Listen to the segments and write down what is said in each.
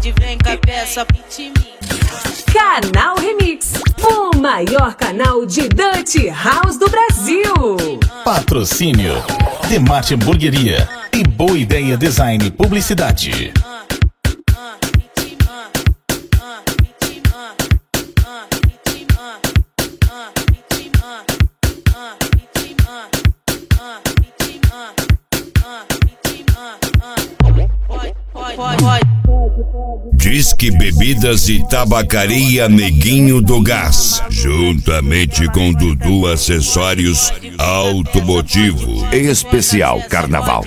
pode, vem com a peça. Canal Remix, o maior canal de Dutch House do Brasil. Patrocínio Demate Hamburgueria e Boa Ideia Design e Publicidade. Disque Bebidas e Tabacaria Neguinho do Gás, juntamente com Dudu Acessórios Automotivo. Especial Carnaval.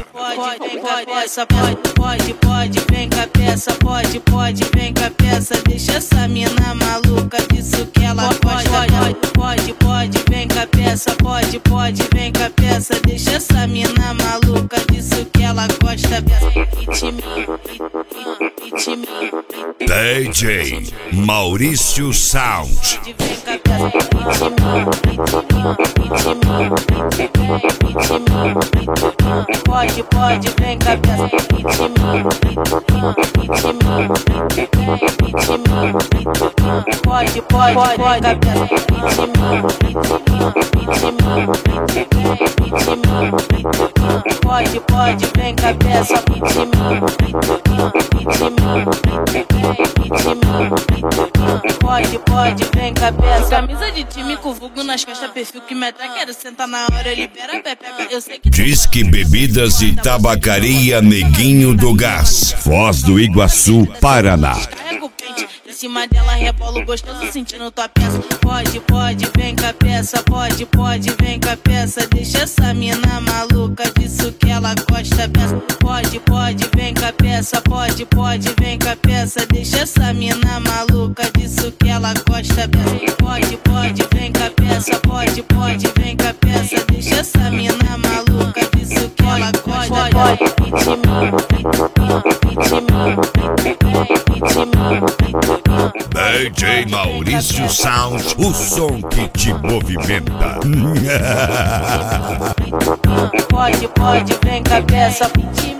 Pode, vem com a peça. Pode, vem com a peça. Deixa essa mina maluca, disso que ela gosta. Pode, vem com a peça. Pode, vem com a peça. Deixa essa mina maluca, disso que ela gosta. DJ Maurício Sound. Pode, vem com a peça. Pode, vem com a peça. Pode, vem com a peça. Camisa de time com vulgo nas costas, perfil que me atrai. Quero sentar na hora, libera a pepeca. Eu sei que Disque Bebidas e Tabacaria Neguinho do Gás, Foz do Iguaçu, Paraná. Carrega o pente, em cima dela rebolo gostoso, sentindo tua peça. Pode, vem com a peça. Pode, vem com a peça. Deixa essa mina maluca, disso que ela gosta. Pode, vem com a peça. Pode, vem com a peça. Deixa essa mina maluca, disso que ela gosta. Pode, vem com a peça. Pode, vem com a peça. Deixa essa mina maluca, disso que ela gosta. DJ Maurício Sound, o som que te movimenta. Pode, vem com a peça.